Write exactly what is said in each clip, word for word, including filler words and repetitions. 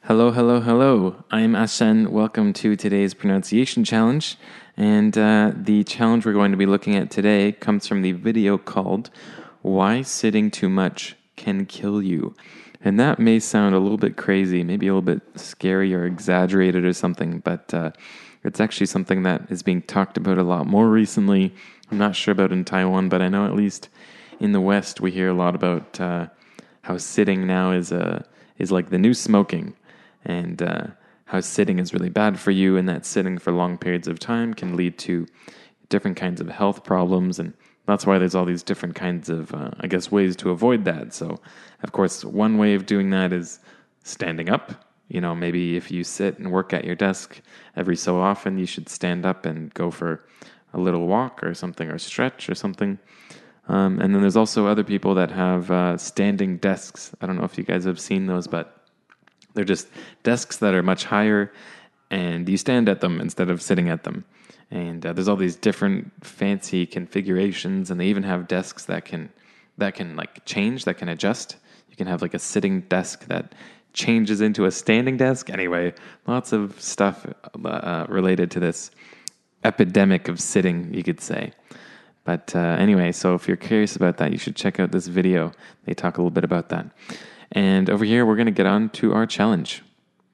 Hello, hello, hello. I'm Ashen. Welcome to today's pronunciation challenge. And uh, the challenge we're going to be looking at today comes from the video called Why Sitting Too Much Can Kill You. And that may sound a little bit crazy, maybe a little bit scary or exaggerated or something, but uh, it's actually something that is being talked about a lot more recently. I'm not sure about in Taiwan, but I know at least in the West we hear a lot about uh, how sitting now is uh, is like the new smoking. And uh, how sitting is really bad for you, and that sitting for long periods of time can lead to different kinds of health problems, and that's why there's all these different kinds of, uh, I guess, ways to avoid that. So, of course, one way of doing that is standing up. You know, maybe if you sit and work at your desk every so often, you should stand up and go for a little walk or something, or stretch or something. Um, and then there's also other people that have uh, standing desks. I don't know if you guys have seen those, but they're just desks that are much higher, and you stand at them instead of sitting at them. And uh, there's all these different fancy configurations, and they even have desks that can that can like change, that can adjust. You can have like a sitting desk that changes into a standing desk. Anyway, lots of stuff uh, related to this epidemic of sitting, you could say. But uh, anyway, so if you're curious about that, you should check out this video. They talk a little bit about that. And over here, we're going to get on to our challenge.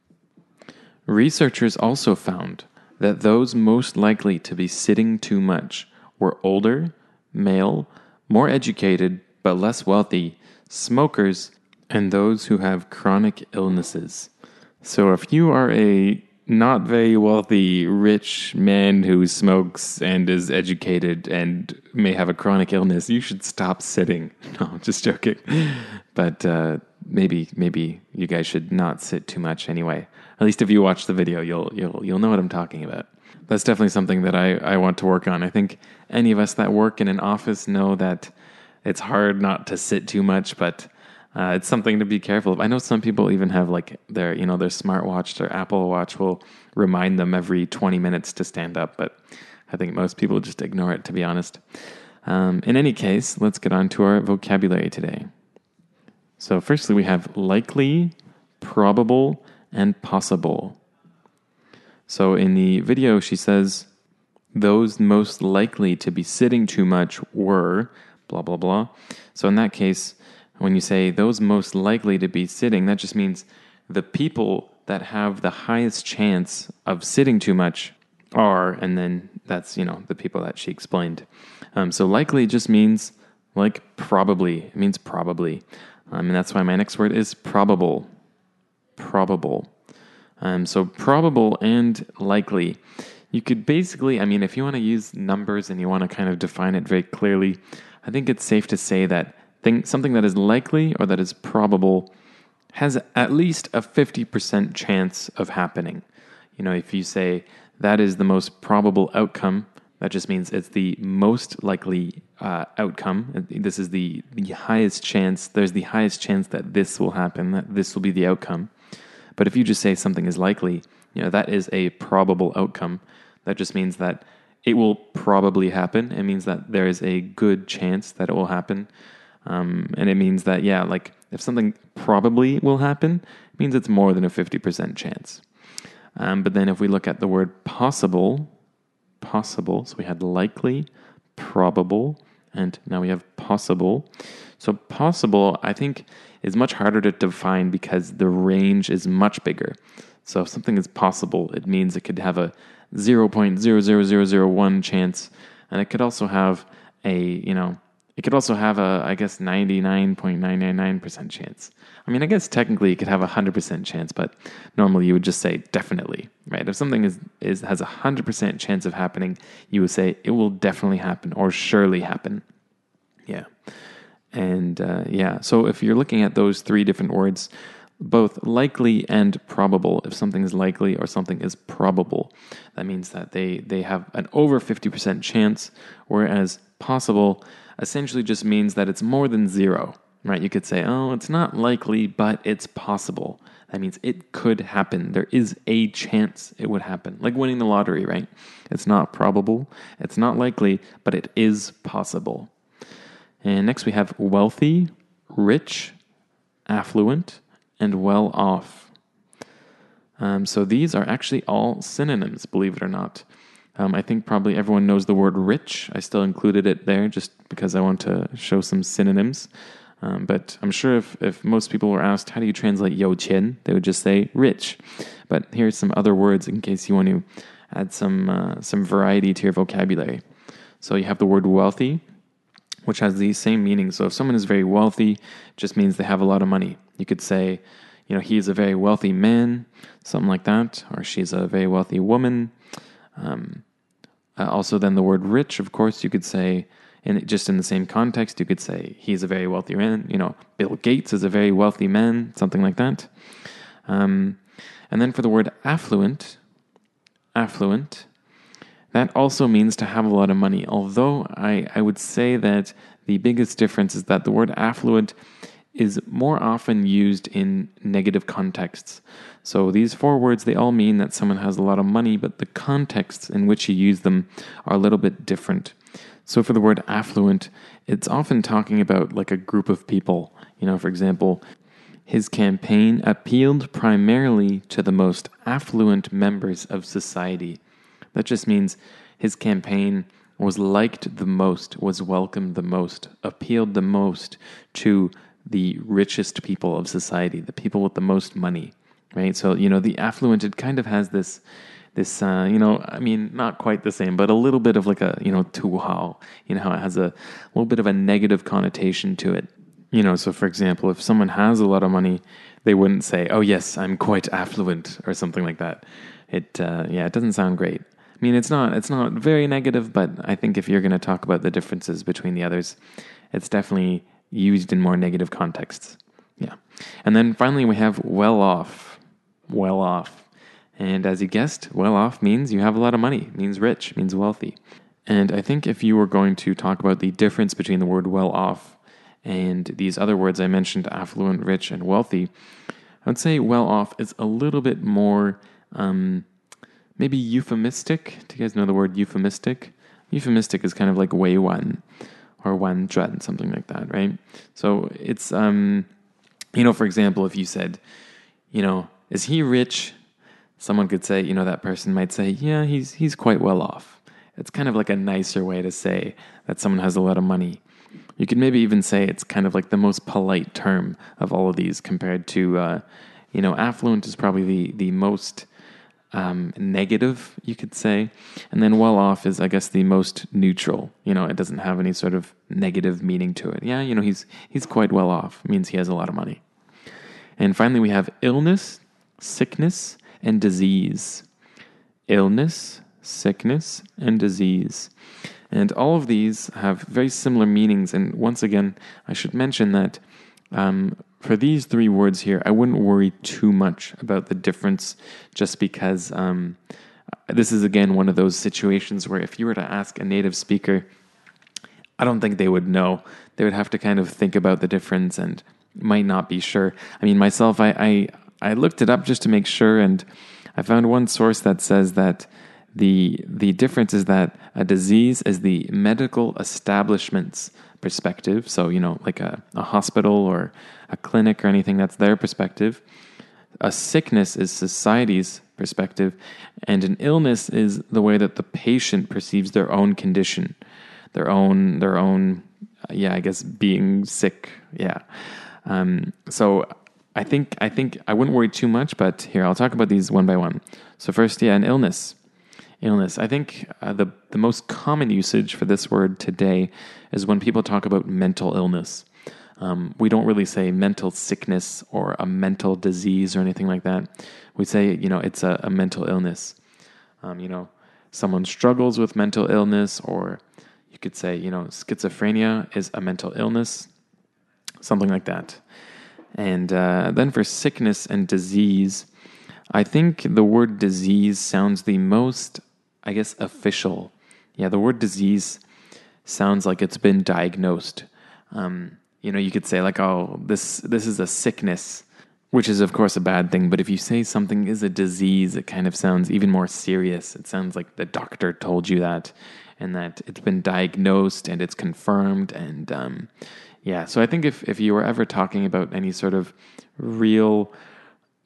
Researchers also found that those most likely to be sitting too much were older, male, more educated, but less wealthy, smokers, and those who have chronic illnesses. So if you are a not very wealthy, rich man who smokes and is educated and may have a chronic illness, you should stop sitting. No, I'm just joking. But uh, maybe maybe you guys should not sit too much anyway. At least if you watch the video, you'll you'll you'll know what I'm talking about. That's definitely something that I, I want to work on. I think any of us that work in an office know that it's hard not to sit too much, but Uh, it's something to be careful of. I know some people even have like their, you know, their smartwatch, their Apple Watch will remind them every twenty minutes to stand up, but I think most people just ignore it, to be honest. Um, in any case, let's get on to our vocabulary today. So firstly, we have likely, probable, and possible. So in the video, she says, those most likely to be sitting too much were blah, blah, blah. So in that case, when you say those most likely to be sitting, that just means the people that have the highest chance of sitting too much are, and then that's, you know, the people that she explained. Um, so likely just means like probably. It means probably. Um, and that's why my next word is probable. Probable. Um, so probable and likely. You could basically, I mean, if you want to use numbers and you want to kind of define it very clearly, I think it's safe to say that Thing, something that is likely or that is probable has at least a fifty percent chance of happening. You know, if you say that is the most probable outcome, that just means it's the most likely uh, outcome. This is the, the highest chance. There's the highest chance that this will happen, that this will be the outcome. But if you just say something is likely, you know, that is a probable outcome. That just means that it will probably happen. It means that there is a good chance that it will happen. Um, and it means that, yeah, like if something probably will happen, it means it's more than a fifty percent chance. Um, but then if we look at the word possible, possible, so we had likely, probable, and now we have possible. So possible, I think, is much harder to define because the range is much bigger. So if something is possible, it means it could have a zero point zero zero zero zero one chance, and it could also have a, you know, It could also have a, I guess, ninety-nine point nine nine nine percent chance. I mean, I guess technically it could have a one hundred percent chance, but normally you would just say definitely, right? If something is, is has a one hundred percent chance of happening, you would say it will definitely happen or surely happen. Yeah. And uh, yeah, so if you're looking at those three different words, both likely and probable, if something is likely or something is probable, that means that they, they have an over fifty percent chance, whereas possible essentially just means that it's more than zero, right? You could say, oh, it's not likely, but it's possible. That means it could happen. There is a chance it would happen. Like winning the lottery, right? It's not probable, it's not likely, but it is possible. And next we have wealthy, rich, affluent, and well off. Um, so these are actually all synonyms, believe it or not. Um, I think probably everyone knows the word rich. I still included it there just because I want to show some synonyms. Um, but I'm sure if, if most people were asked, how do you translate 有钱? They would just say rich. But here's some other words in case you want to add some uh, some variety to your vocabulary. So you have the word wealthy, which has the same meaning. So if someone is very wealthy, it just means they have a lot of money. You could say, you know, he is a very wealthy man, something like that, or she's a very wealthy woman. Um, uh, also, then the word rich, of course, you could say, in just in the same context, you could say he's a very wealthy man. You know, Bill Gates is a very wealthy man, something like that. Um, and then for the word affluent, affluent, that also means to have a lot of money. Although I, I would say that the biggest difference is that the word affluent is more often used in negative contexts. So these four words, they all mean that someone has a lot of money, but the contexts in which you use them are a little bit different. So for the word affluent, it's often talking about like a group of people. You know, for example, his campaign appealed primarily to the most affluent members of society. That just means his campaign was liked the most, was welcomed the most, appealed the most to the richest people of society, the people with the most money, right? So, you know, the affluent, it kind of has this, this, uh, you know, I mean, not quite the same, but a little bit of like a, you know, 土豪, you know, how it has a little bit of a negative connotation to it. You know, so for example, if someone has a lot of money, they wouldn't say, oh yes, I'm quite affluent or something like that. It, uh, yeah, it doesn't sound great. I mean, it's not, it's not very negative, but I think if you're going to talk about the differences between the others, it's definitely used in more negative contexts. Yeah. And then finally we have well off. Well off. And as you guessed, well off means you have a lot of money, means rich, means wealthy. And I think if you were going to talk about the difference between the word well off and these other words I mentioned, affluent, rich, and wealthy, I would say well off is a little bit more um, maybe euphemistic. Do you guys know the word euphemistic? Euphemistic is kind of like 委婉 or 婉转, something like that, right? So it's, um, you know, for example, if you said, you know, is he rich? Someone could say, you know, that person might say, yeah, he's he's quite well off. It's kind of like a nicer way to say that someone has a lot of money. You could maybe even say it's kind of like the most polite term of all of these compared to, uh, you know, affluent is probably the, the most um, negative, you could say. And then well off is, I guess, the most neutral. You know, it doesn't have any sort of negative meaning to it. Yeah, you know, he's he's quite well off. It means he has a lot of money. And finally, we have illness, sickness, and disease. Illness, sickness, and disease. And all of these have very similar meanings. And once again, I should mention that um, for these three words here, I wouldn't worry too much about the difference just because um, this is, again, one of those situations where if you were to ask a native speaker, I don't think they would know. They would have to kind of think about the difference and might not be sure. I mean, myself, I, I, I looked it up just to make sure, and I found one source that says that the the difference is that a disease is the medical establishment's perspective. So, you know, like a, a hospital or a clinic or anything, that's their perspective. A sickness is society's perspective, and an illness is the way that the patient perceives their own condition, their own, their own, uh, yeah, I guess being sick. Yeah. Um, so I think I think I wouldn't worry too much, but here I'll talk about these one by one. So first, yeah, an illness. Illness. I think uh, the the most common usage for this word today is when people talk about mental illness. Um, we don't really say mental sickness or a mental disease or anything like that. We say, you know, it's a, a mental illness. Um, you know, someone struggles with mental illness, or you could say, you know, schizophrenia is a mental illness, something like that. And uh, then for sickness and disease, I think the word disease sounds the most, I guess, official. Yeah, the word disease sounds like it's been diagnosed. Um, you know, you could say like, oh, this this is a sickness, which is, of course, a bad thing. But if you say something is a disease, it kind of sounds even more serious. It sounds like the doctor told you that, and that it's been diagnosed and it's confirmed. And um, yeah, so I think if, if you were ever talking about any sort of real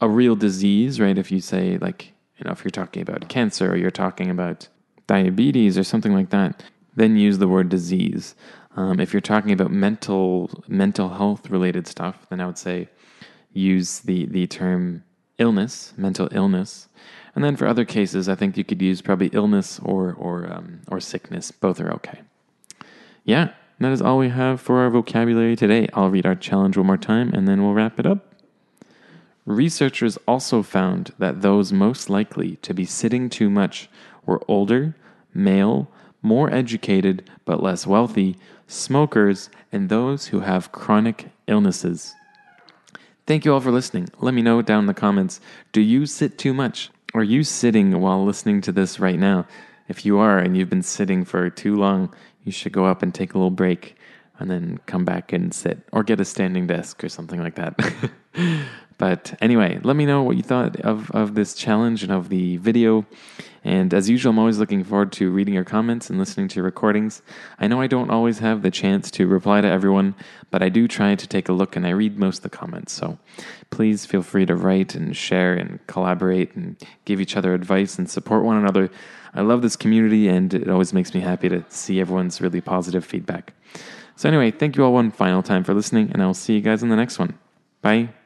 a real disease, right? If you say, like, you know, if you're talking about cancer or you're talking about diabetes or something like that, then use the word disease. Um, if you're talking about mental mental health related stuff, then I would say use the, the term illness, mental illness. And then for other cases, I think you could use probably illness or or um, or sickness. Both are okay. Yeah, that is all we have for our vocabulary today. I'll read our challenge one more time and then we'll wrap it up. Researchers also found that those most likely to be sitting too much were older, male, more educated but less wealthy, smokers, and those who have chronic illnesses. Thank you all for listening. Let me know down in the comments, do you sit too much? Are you sitting while listening to this right now? If you are and you've been sitting for too long, you should go up and take a little break and then come back and sit or get a standing desk or something like that. But anyway, let me know what you thought of, of this challenge and of the video. And as usual, I'm always looking forward to reading your comments and listening to your recordings. I know I don't always have the chance to reply to everyone, but I do try to take a look and I read most of the comments. So please feel free to write and share and collaborate and give each other advice and support one another. I love this community and it always makes me happy to see everyone's really positive feedback. So anyway, thank you all one final time for listening and I'll see you guys in the next one. Bye.